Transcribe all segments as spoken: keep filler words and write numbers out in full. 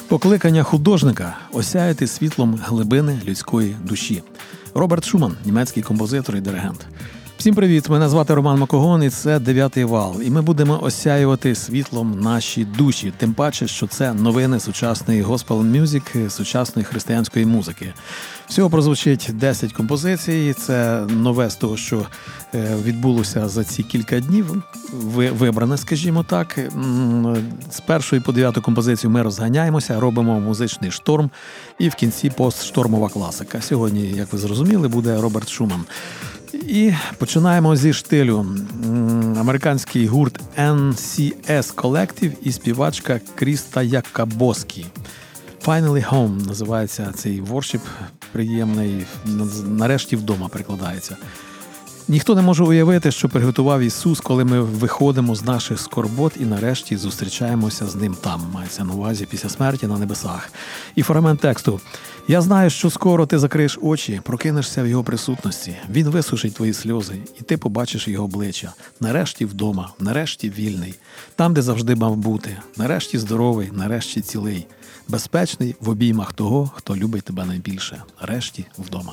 Покликання художника – осяяти світлом глибини людської душі. Роберт Шуман, німецький композитор і диригент. Всім привіт, мене звати Роман Макогон і це «Дев'ятий вал». І ми будемо осяювати світлом наші душі, тим паче, що це новини сучасної госпел-мюзик, сучасної християнської музики. Всього прозвучить десять композицій, це нове з того, що відбулося за ці кілька днів, вибране, скажімо так. З першої по дев'яту композицію ми розганяємося, робимо музичний шторм і в кінці постштормова класика. Сьогодні, як ви зрозуміли, буде Роберт Шуман. І починаємо зі штилю. Американський гурт ен сі ес Collective і співачка Кріста Якабоскі. Finally Home називається цей воршіп, приємний, нарешті вдома перекладається. Ніхто не може уявити, що приготував Ісус, коли ми виходимо з наших скорбот і нарешті зустрічаємося з Ним там, мається на увазі після смерті на небесах. І фрагмент тексту. «Я знаю, що скоро ти закриєш очі, прокинешся в Його присутності. Він висушить твої сльози, і ти побачиш Його обличчя. Нарешті вдома, нарешті вільний. Там, де завжди мав бути. Нарешті здоровий, нарешті цілий. Безпечний в обіймах того, хто любить тебе найбільше. Нарешті вдома».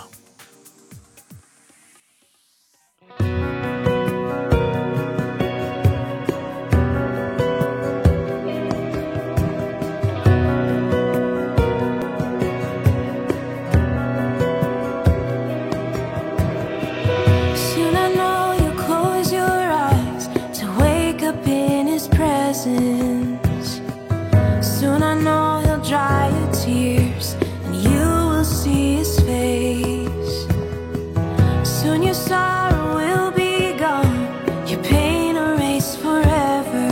Soon I know He'll dry your tears and you will see His face. Soon your sorrow will be gone, your pain erased forever.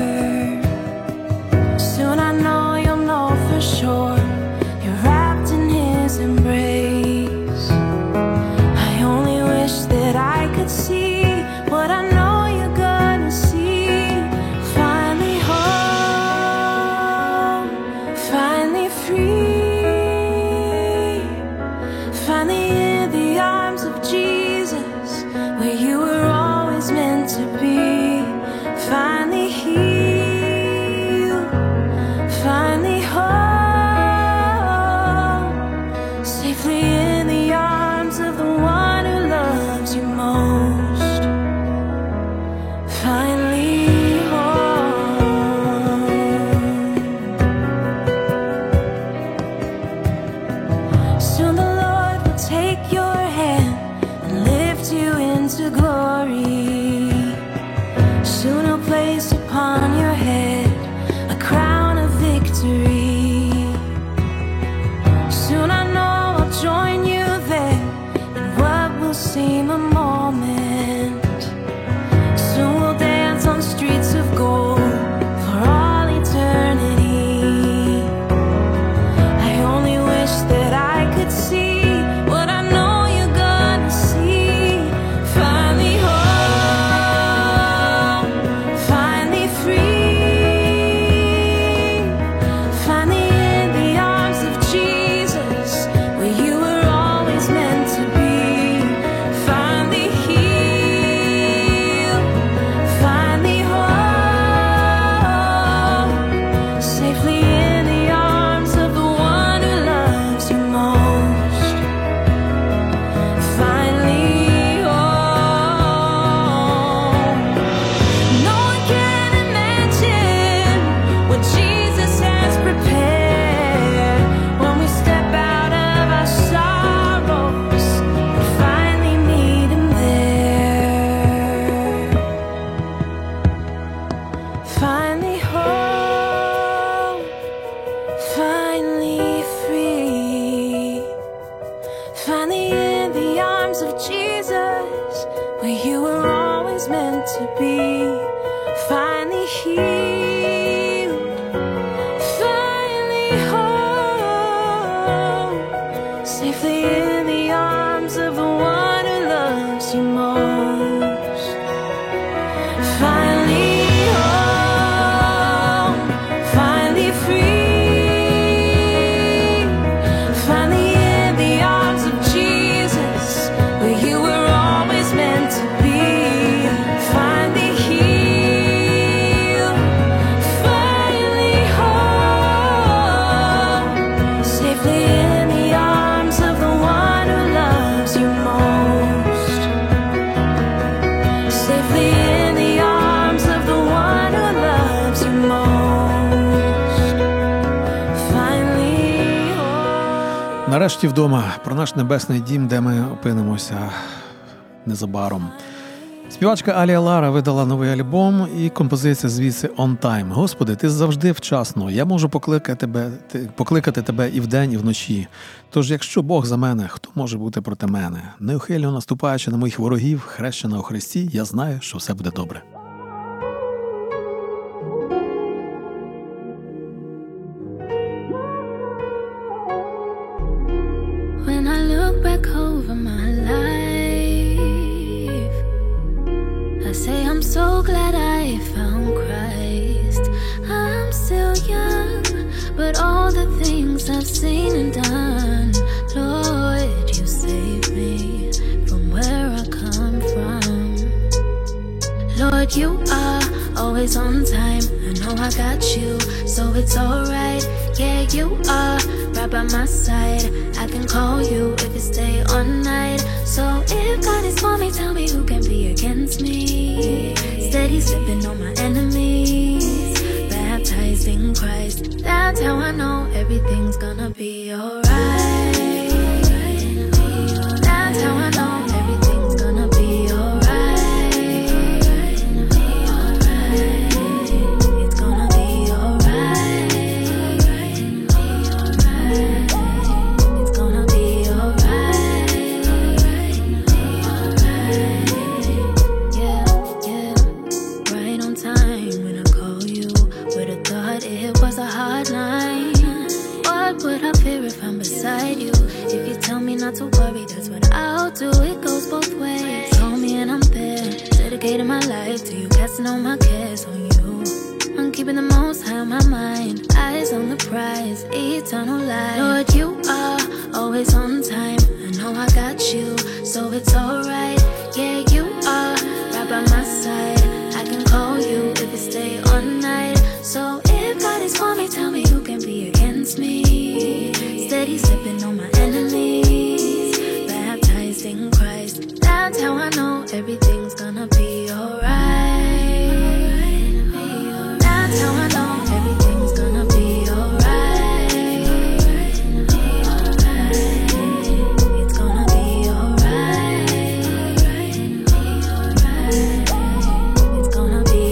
Soon I know you'll know for sure you're wrapped in His embrace. I only wish that I could see what I know. Finally home. Нарешті вдома, про наш небесний дім, де ми опинимося незабаром. Співачка Алія Лара видала новий альбом і композиція звідси «On Time». Господи, ти завжди вчасно. Я можу покликати тебе, покликати тебе і вдень, і вночі. Тож, якщо Бог за мене, хто може бути проти мене? Неухильно наступаючи на моїх ворогів, хрещена у Христі, я знаю, що все буде добре. When I look back over my life, I say I'm so glad I found Christ. I'm still young, but all the things I've seen and done, Lord, you saved me from where I come from. Lord, you are always on time. I know I got you, so it's alright. Yeah, you are right by my side. I can call you if you stay all night. So if God is for me, tell me who can be against me. Steady stepping on my enemies, baptized in Christ. That's how I know everything's gonna be alright. That's how I know everything's gonna be alright. Not to worry, that's what I'll do. It goes both ways. Call me and I'm there, dedicating my life to you, casting all my cares on you. I'm keeping the most high on my mind, eyes on the prize, eternal life. Lord, you are always on time. I know I got you, so it's alright. Yeah, you are right by my side. I can call you if you stay all night. So if God is for me, tell me who can be against me. Steady stepping on my enemies, baptized in Christ. That's how I know everything's gonna be alright. That's how I know everything's gonna be alright. It's gonna be alright. It's gonna be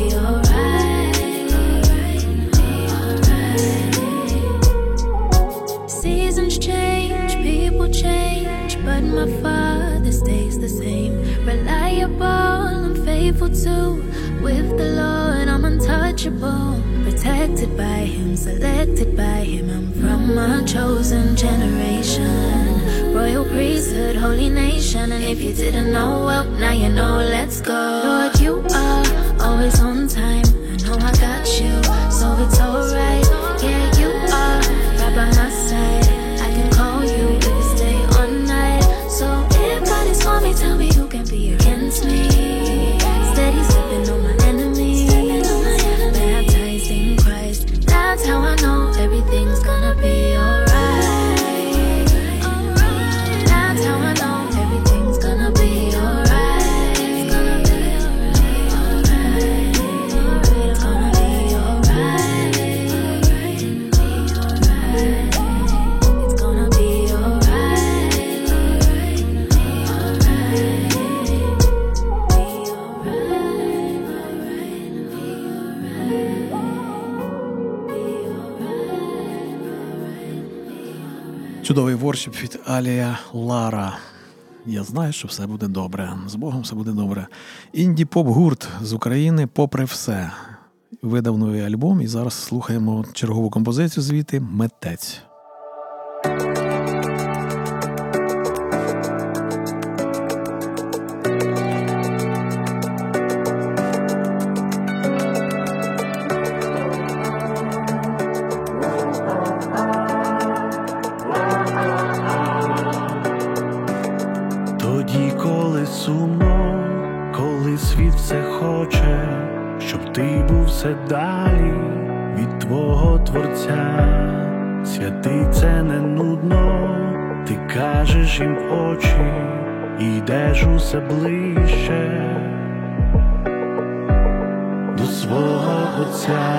alright. Seasons change, people change, but my Father stays the same. Reliable and faithful too. With the Lord I'm untouchable. Protected by Him, selected by Him. I'm from a chosen generation, royal priesthood, holy nation. And if you didn't know, well, now you know, let's go. Lord, you are always on time. I know I got you, so it's alright. Yeah, you are right by my side. I can call you if you stay all night. So if God is for me, tell me who can be against me. Steady stepping on my enemies, baptized in Christ. That's how I know everything's gonna be alright. That's how I know everything's gonna be alright. It's gonna be alright. It's gonna be alright. It's gonna be Чудовий воршіп від Алія Лара. Я знаю, що все буде добре. З Богом все буде добре. Інді-поп-гурт з України «Попри все» видав новий альбом, і зараз слухаємо чергову композицію звідти «Митець». Тоді, коли сумно, коли світ все хоче, щоб ти був все далі від твого Творця. Святий, це не нудно, ти кажеш їм в очі, і йдеш усе ближче до свого Отця.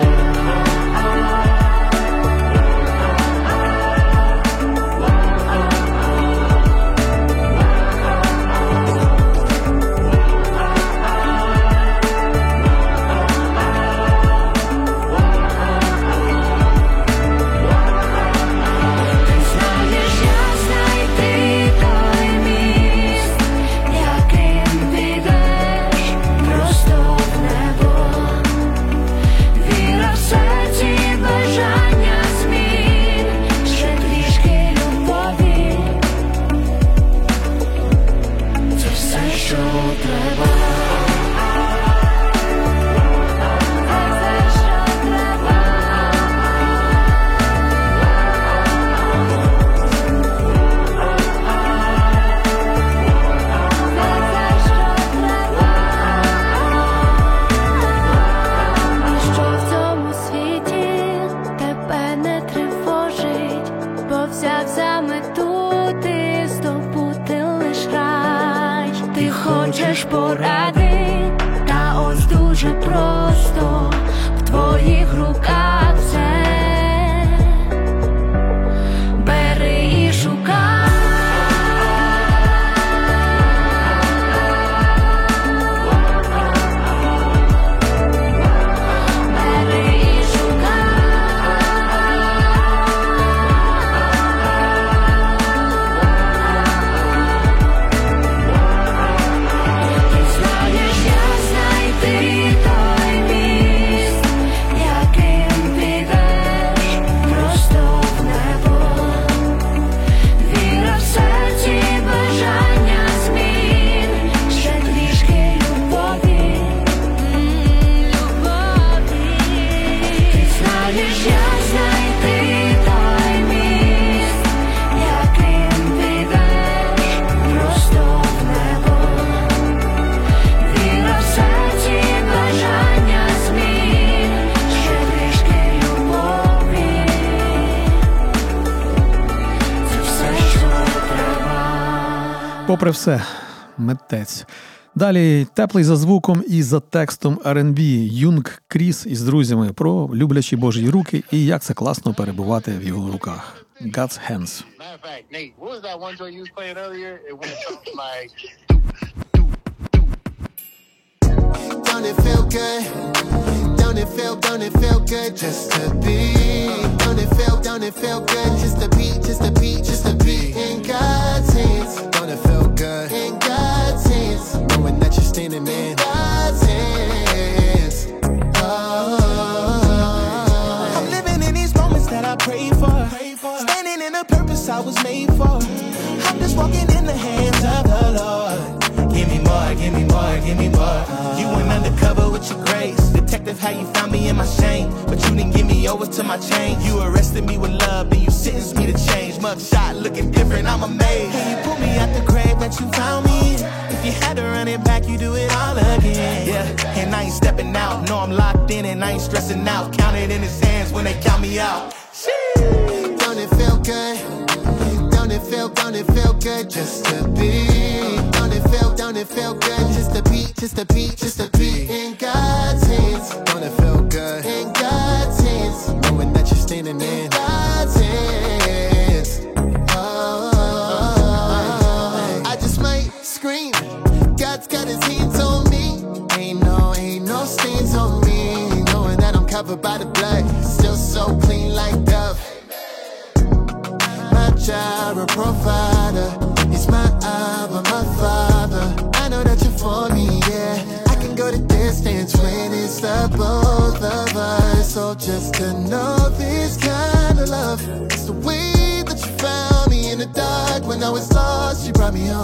ж поради, та ось дуже просто в твоїх руках все. Бери і шукай. Попри все, митець. Далі теплий за звуком і за текстом ар енд бі Юнг Кріс із друзями про люблячі Божі руки і як це класно перебувати в його руках. God's Hands. Don't it feel good? Don't it feel, don't it feel good just to be? Don't it feel, don't it feel good just to be, just to be, just to be in God's hands? Don't it feel good? In God's hands, knowing that you're standing in God's hands. Oh, I'm living in these moments that I prayed for, standing in the purpose I was made for. I'm just walking in the hands of the Lord. Give me more, give me more, give me more. You went undercover with your grace. Detective, how you found me in my shame, but you didn't give me over to my chain. You arrested me with love, then you sentenced me to change. Mugshot looking different, I'm amazed. Hey, you pulled me out the grave that you found me. If you had to run it back, you do it all again. Yeah, and I ain't stepping out. No, I'm locked in and I ain't stressing out. Count it in his hands when they count me out. Sheesh. Don't it feel good? Don't it feel, don't it feel good just to be? Don't it feel, don't it feel good just to be, just to be, just to be in God's hands? Don't it feel good? In God's hands, knowing that you're standing in God's hands. Oh, I just might scream. God's got his hands on me. Ain't no, ain't no stains on me. Knowing that I'm covered by the blood, still so clean like Dove. Jireh, provider, he's my Abba, my Father. I know that you're for me, yeah. I can go the distance when it's the both of us. So just to know this kind of love, it's the way that you found me in the dark. When I was lost, you brought me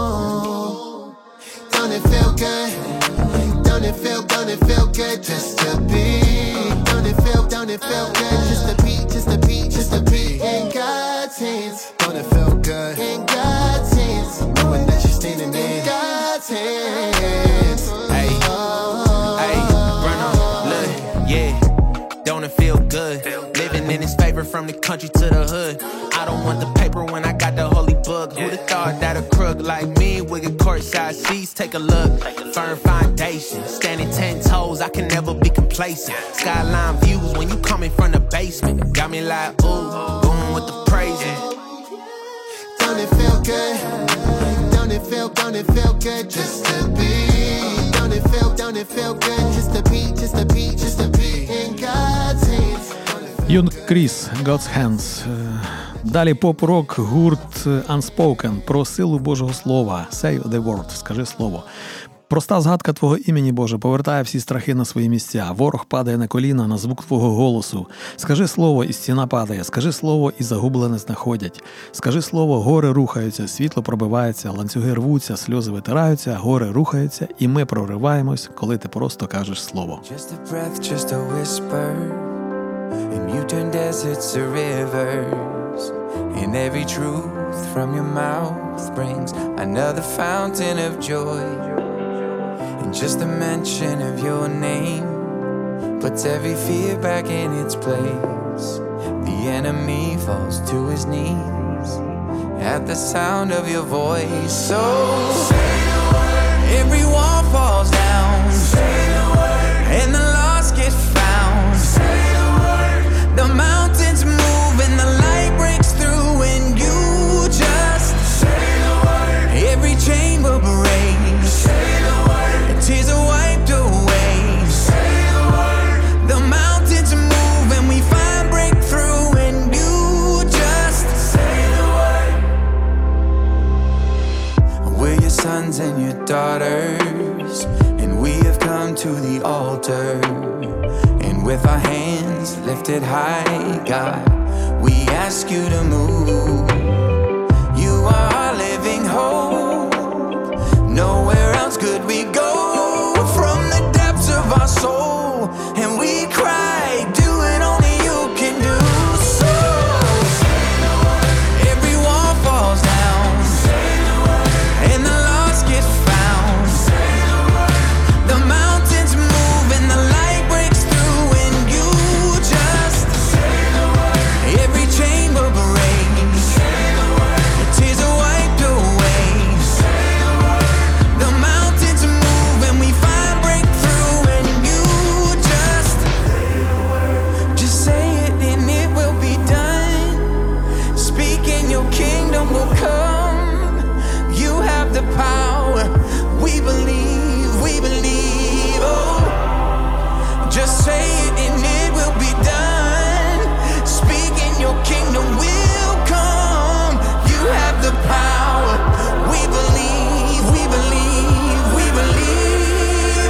home. Don't it feel good? Don't it feel, don't it feel good just to be? Don't it feel, don't it feel good just to be, just to be, just to be in God's hands? Don't it feel good? In God's hands, knowing that you're standing in God's hands. Hey, hey, Bruno, look, yeah. Don't it feel good? Living in his favor from the country to the hood. I don't want the paper when I got the holy book. Who'da thought that a crook like me would get courtside seats? Take a look, firm foundation, standing ten toes. I can never be complacent. Skyline views when you coming from the basement. Got me like, ooh, going with the praising. Don't it feel good? Don't it feel, don't it feel good just to be? Don't it feel, don't it feel good just to be, just to be, just to be in God's hands? Юнг Кріс, God's Hands. Далі поп-рок гурт Unspoken про силу Божого Слова. Say the word, скажи слово. Проста згадка Твого імені, Боже, повертає всі страхи на свої місця. Ворог падає на коліна на звук Твого голосу. Скажи слово, і стіна падає. Скажи слово, і загублене знаходять. Скажи слово, гори рухаються, світло пробивається, ланцюги рвуться, сльози витираються, гори рухаються, і ми прориваємось, коли Ти просто кажеш слово. Just a breath, just a whisper, and you turn deserts to rivers, and every truth from your mouth brings another fountain of joy. And just the mention of your name puts every fear back in its place. The enemy falls to his knees at the sound of your voice. So say the word, Every wall falls down. Say the word. And the lost get found. Say the word. The mountains move and the light breaks through when you just say the word. Every chain will break. Say the word. And tears are wiped away. Say the word. The mountains move and we find breakthrough when you just say the word. We're your sons and your daughters, and we have come to the altar. And with our hands lifted high, God, we ask you to move. You are our living hope. Nowhere else could we go. From the depths of our soul, and we cry, do it only you can do. So every wall falls down, and the lost get found. The mountains move and the light breaks through when you just every chain will break. Tears are wiped away. The mountains move and we find breakthrough when you just just say it and it will be done. Speak and your kingdom will come. You have the power. We believe, we believe. Oh, just say it and it will be done. Speak and your kingdom will come. You have the power. We believe, we believe, we believe.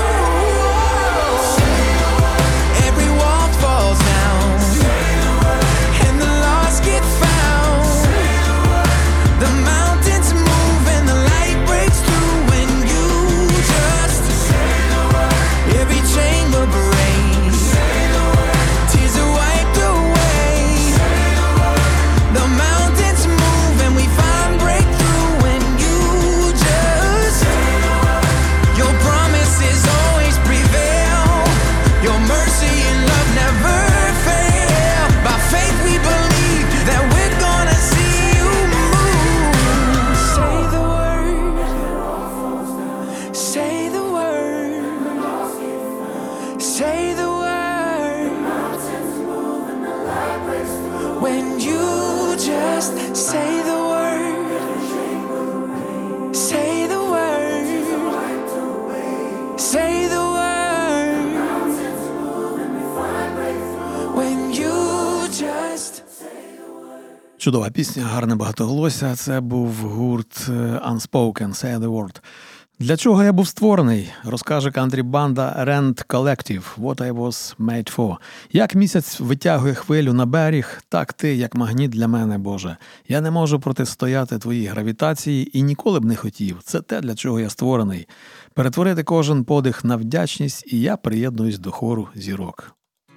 Oh, every wall falls down, and the lost get found. The mountains move and the light breaks through when you just every chain will break. Tears are wiped away. The mountains move and we find breakthrough when you just your promises always prevail. Your mercy and love never fail. By faith we believe that we're gonna see you move. Say the word. Say the word. Say the word. When you just say the word. Say the word. Say the word. When you just Чудова пісня, гарне багатоголосся. Це був гурт Unspoken, Say the Word. Для чого я був створений, розкаже кантрі-банда Rent Collective, What I Was Made For. Як місяць витягує хвилю на берег, так ти, як магніт для мене, Боже. Я не можу протистояти твоїй гравітації і ніколи б не хотів. Це те, для чого я створений. Перетворити кожен подих на вдячність, і я приєднуюсь до хору зірок.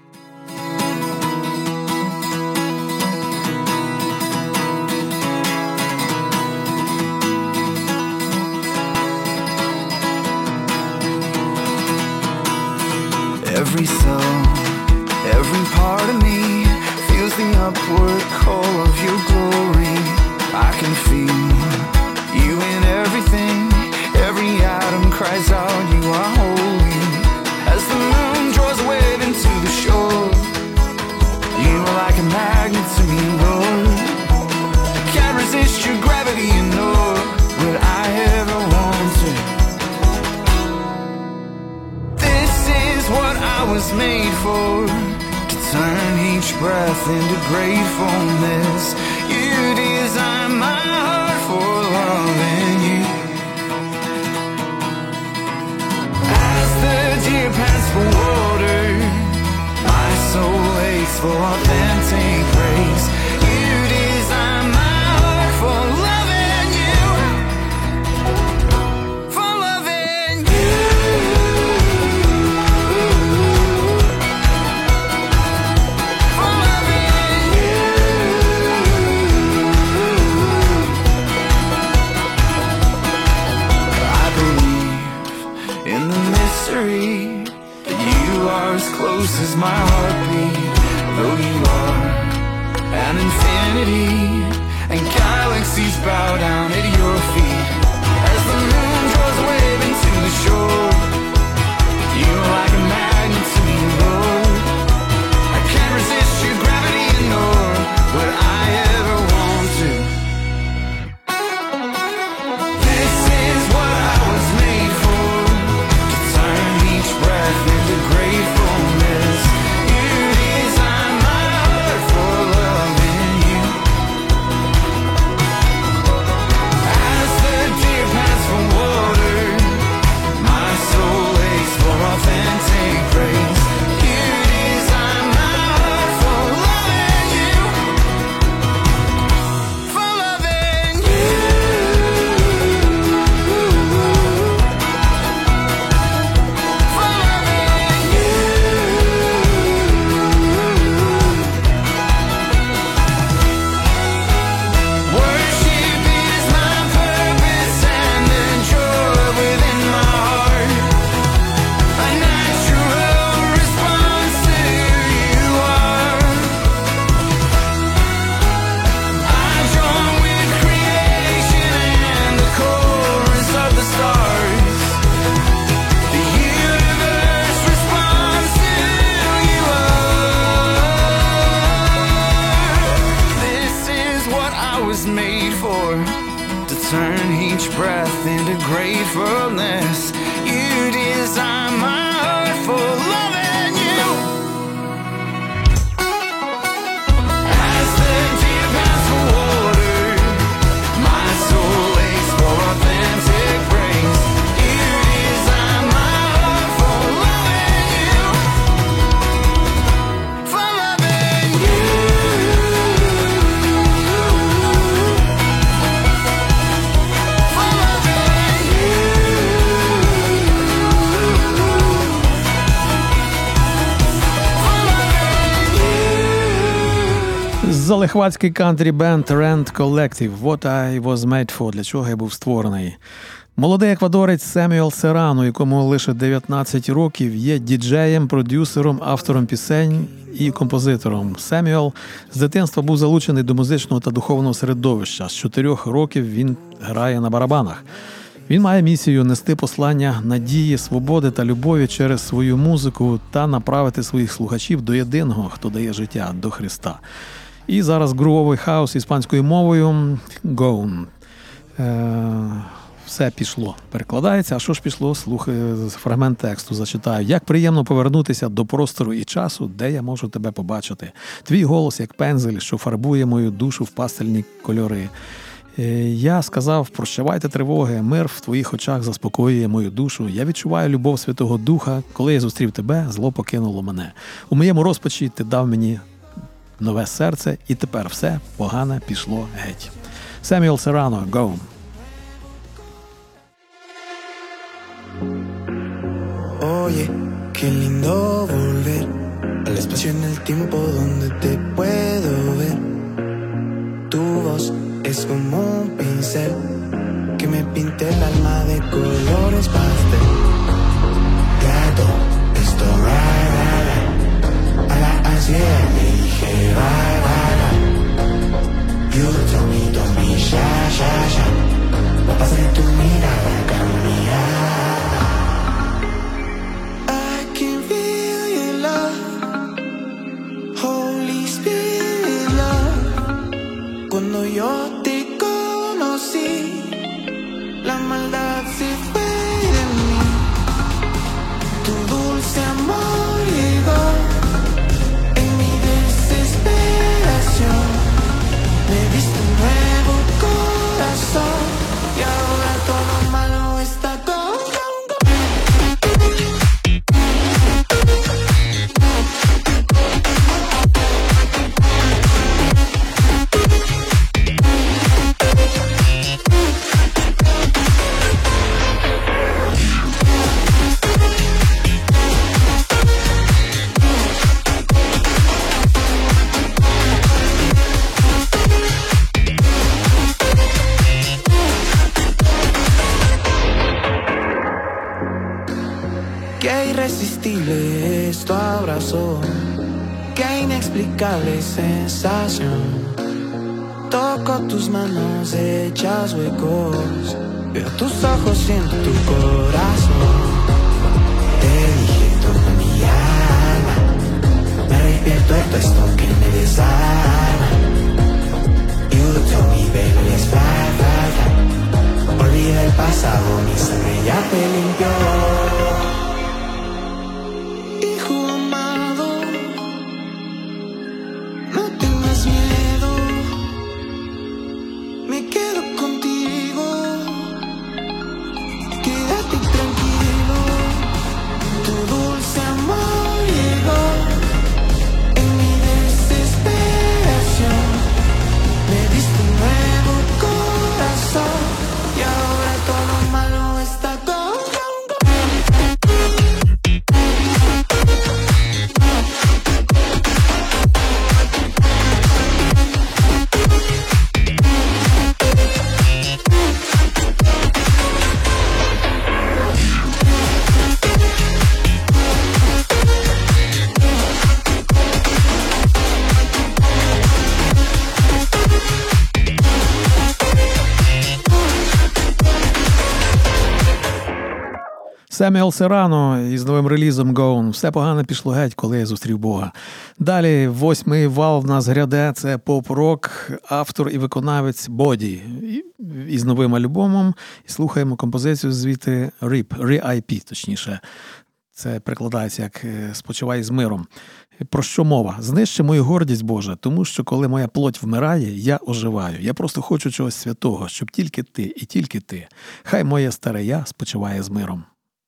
Every soul, every part of me feels the upward call of your glory. I can feel you in everything. Every atom cries out, you are holy. As the moon draws a wave into the shore, you are like a magnet to me, Lord. I can't resist your gravity, you know what I ever wanted. What I was made for, to turn each breath into gratefulness. You designed my heart for loving you. As the deer pants for water, my soul aches for authentic grace. You designed my heart for loving you, for loving you. Close as my heartbeat, though you are an infinity, and galaxies bow down at your feet. As the moon draws away shore. You're like a magnet to me, Lord. I can't resist your gravity, nor would I ever want to. This is what I was made for, to turn each breath into gratefulness. You design my heart for loving you. As the deer pants for water, my soul aches for authentic praise. You design my heart for loving you, for loving you, for loving you. Worship is my purpose and the joy within my heart. A natural response to who you are. I join with creation and the chorus of the stars. The universe responds to who you are. This is what I was made for, to turn each breath into gratefulness. You design my heart for loving you. As the deer pants for water, my soul aches for authentic praise. You design my heart for loving you, for loving you, for loving you, for loving you. Залихватський кантрі-бенд Rent Collective «What I Was Made For», для чого я був створений. Молодий еквадорець Семюел Серано, якому лише дев'ятнадцять років, є діджеєм, продюсером, автором пісень і композитором. Семюел з дитинства був залучений до музичного та духовного середовища. З чотирьох років він грає на барабанах. Він має місію нести послання надії, свободи та любові через свою музику та направити своїх слухачів до єдиного, хто дає життя, до Христа. І зараз грувовий хаус іспанською мовою «Gone». Е- Все пішло. Перекладається. А що ж пішло? Слухай, фрагмент тексту зачитаю. Як приємно повернутися до простору і часу, де я можу тебе побачити. Твій голос, як пензель, що фарбує мою душу в пастельні кольори. Я сказав, прощавайте тривоги, мир в твоїх очах заспокоює мою душу. Я відчуваю любов Святого Духа. Коли я зустрів тебе, зло покинуло мене. У моєму розпачі ти дав мені нове серце, і тепер все погане пішло геть. Семюел Серано, «Go». Oye, qué lindo volver al espacio en el tiempo donde te puedo ver. Tu voz es como un pincel que me pinta el alma de colores pastel. Gato, esto right, right, right. A la ansiedad le dije bye, bye, bye. You told me, told me, ya, ya, ya. Va a pasar en tu mirada, cambiar. Cuando yo te conocí, la maldad se fue de mí. Tu dulce amor llegó en mi desesperación. Me diste un nuevo corazón y ahora todo malo está gone. Qué irresistible es tu abrazo, qué inexplicable sensación. Toco tus manos hechas huecos, veo tus ojos, siento tu corazón. Семюел Серрано із новим релізом «Gone». Все погано пішло геть, коли я зустрів Бога. Далі восьмий вал в нас гряде. Це поп-рок, автор і виконавець Боді. Із новим альбомом. І слухаємо композицію звідти «Ріп», «Ри-Ай-Пі», точніше. Це перекладається як «Спочивай з миром». Про що мова? Знищи мою гордість, Боже, тому що коли моя плоть вмирає, я оживаю. Я просто хочу чогось святого, щоб тільки ти і тільки ти. Хай моє старе я спочиває з миром.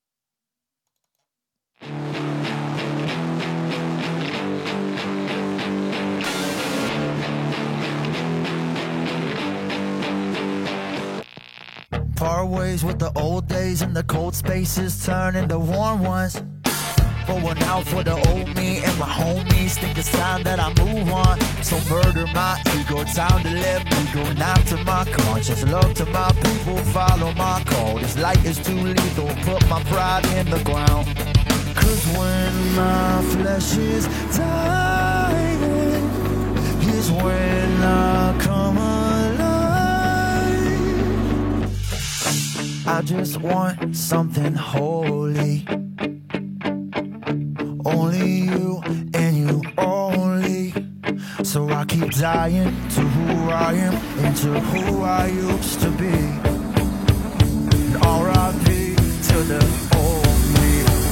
Part ways with the old days and the cold spaces turn into warm ones. Going out for the old me and my homies. Think it's time that I move on. So murder my ego, time to let me go. Now to my conscience, love to my people, follow my call. This light is too lethal, put my pride in the ground. Cause when my flesh is dying, is when I come alive. I just want something holy. Only you and you only. So I keep dying to who I am and to who I used to be. R I P to the old me.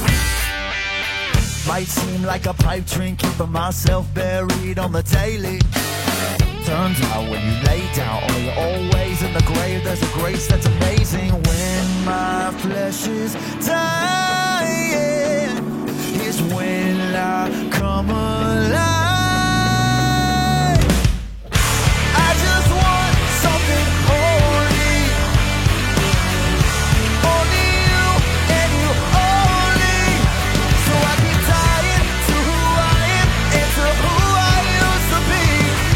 Might seem like a pipe dream, keeping myself buried on the daily. Turns out when you lay down all your old ways in the grave, there's a grace that's amazing. When my flesh is dying, is when I come alive. I just want something holy. Only you and you only. So I keep dying to who I am and to who I used to be.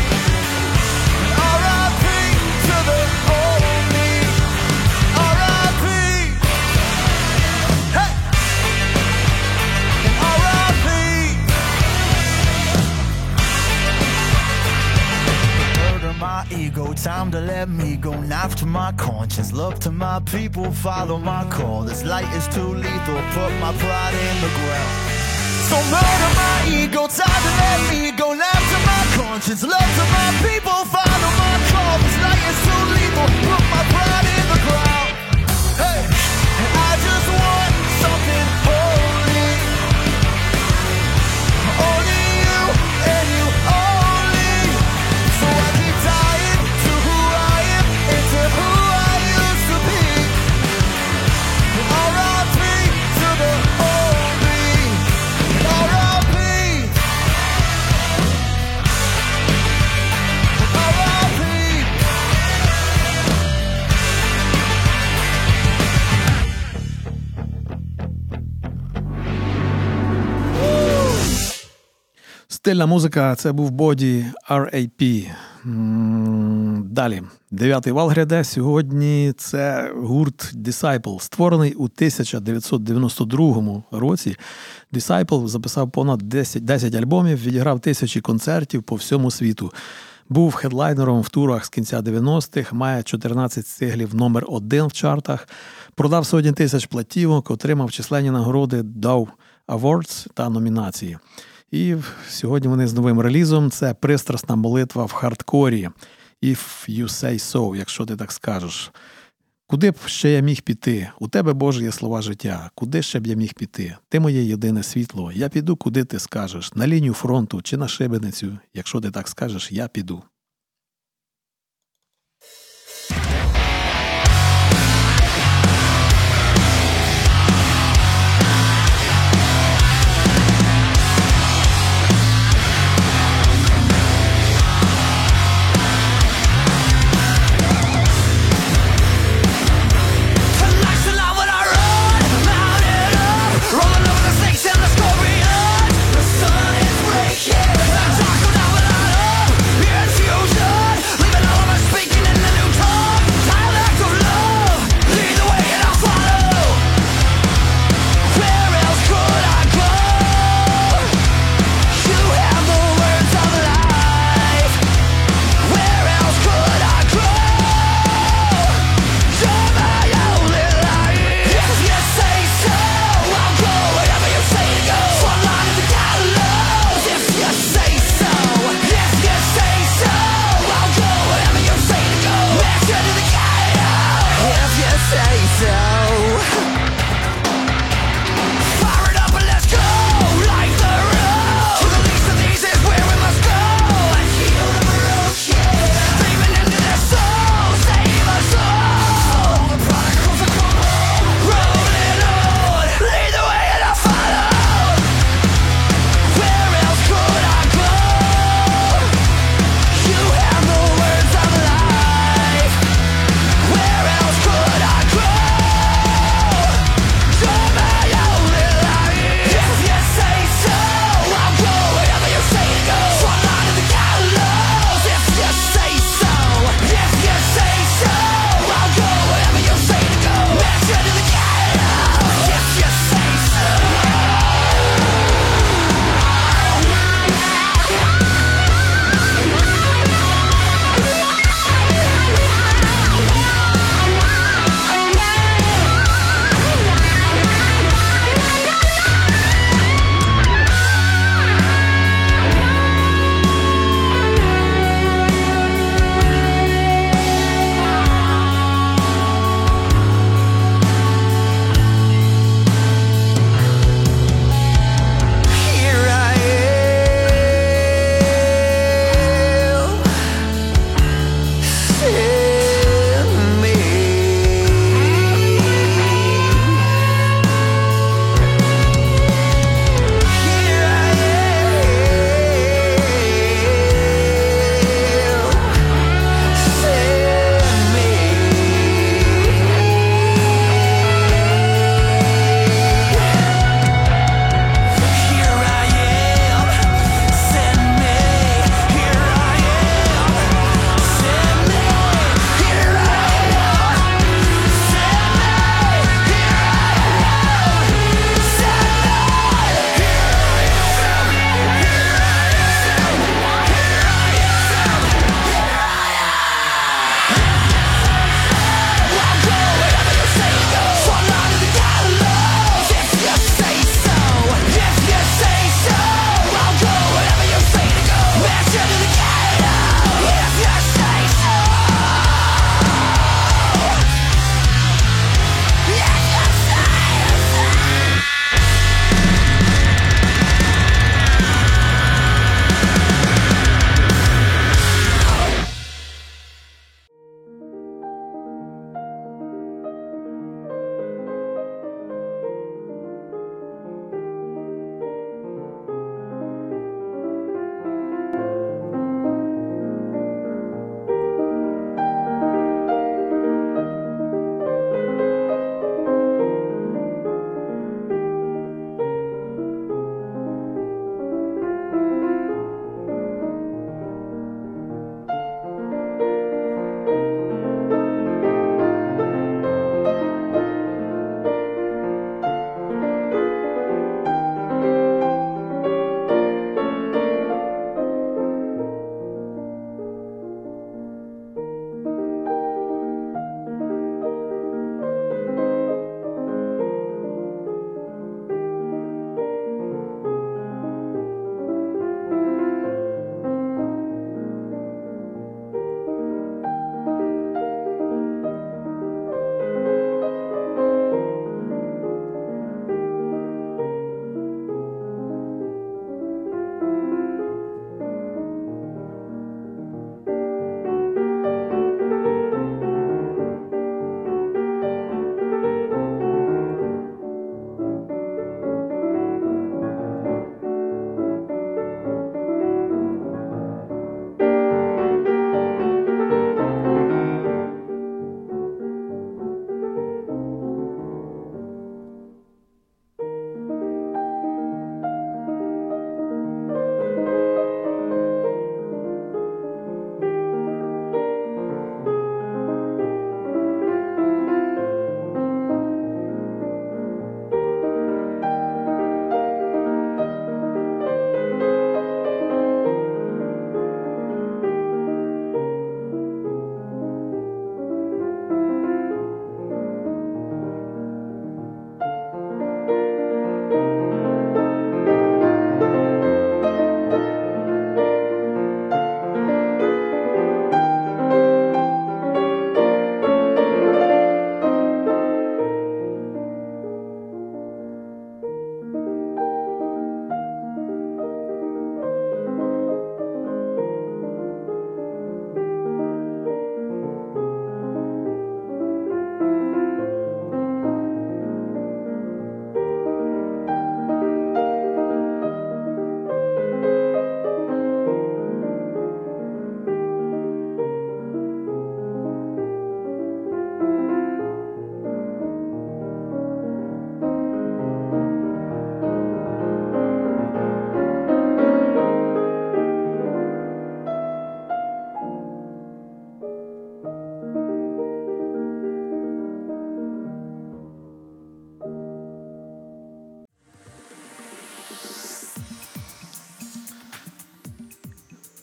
R I P to the old me. R I P. Hey! R I P. Murder my ego, time to let me go. Knife to my conscience, love to my people, follow my call. This light is too lethal, put my pride in the ground. So murder my ego, time to let me go. Knife to my conscience, love to my people, follow my call. This light is too lethal, put my pride in the ground. Hey, and I just want something holy. Only you and you only. So I keep dying to who I am and to who I used to be. R I P to the old me. R I P. R I P. Стильна музика, це був Боді, Ар Ей Пі. М, Далі. Дев'ятий вал гряде. Сьогодні це гурт Disciple. Створений у тисяча дев'ятсот дев'яносто другому році. Disciple записав понад десять, десять альбомів, відіграв тисячі концертів по всьому світу. Був хедлайнером в турах з кінця дев'яностих, має чотирнадцять синглів номер один в чартах, продав сотні тисяч платівок, отримав численні нагороди Dove Awards та номінації. І сьогодні вони з новим релізом. Це пристрасна молитва в хардкорі. If you say so, якщо ти так скажеш. Куди б ще я міг піти? У тебе, Боже, є слова життя. Куди ще б я міг піти? Ти моє єдине світло. Я піду, куди ти скажеш. На лінію фронту чи на шибеницю. Якщо ти так скажеш, я піду. Rolling over the station, the scorpion. The sun is breaking. Talk about what I love. Here's you.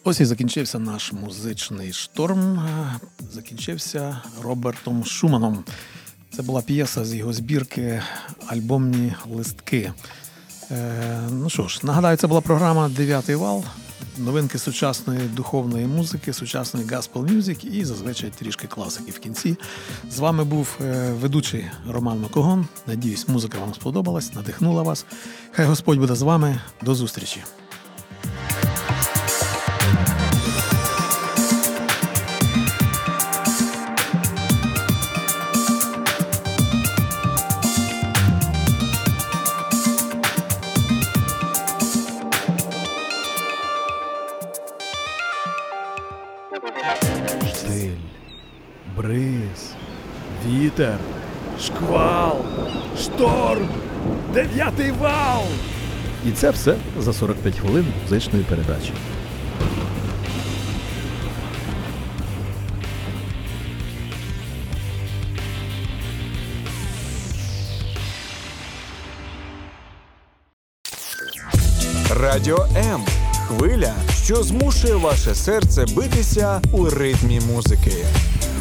Ось і закінчився наш музичний шторм. Закінчився Робертом Шуманом. Це була п'єса з його збірки «Альбомні листки». Е, ну що ж, нагадаю, це була програма «Дев'ятий вал». Новинки сучасної духовної музики, сучасної gospel music і зазвичай трішки класики в кінці. З вами був е, ведучий Роман Макогон. Надіюсь, музика вам сподобалась, надихнула вас. Хай Господь буде з вами. До зустрічі. Штиль, бриз, вітер, шквал, шторм, дев'ятий вал. І це все за сорок п'ять хвилин музичної передачі. Радіо М. Хвиля, що змушує ваше серце битися у ритмі музики.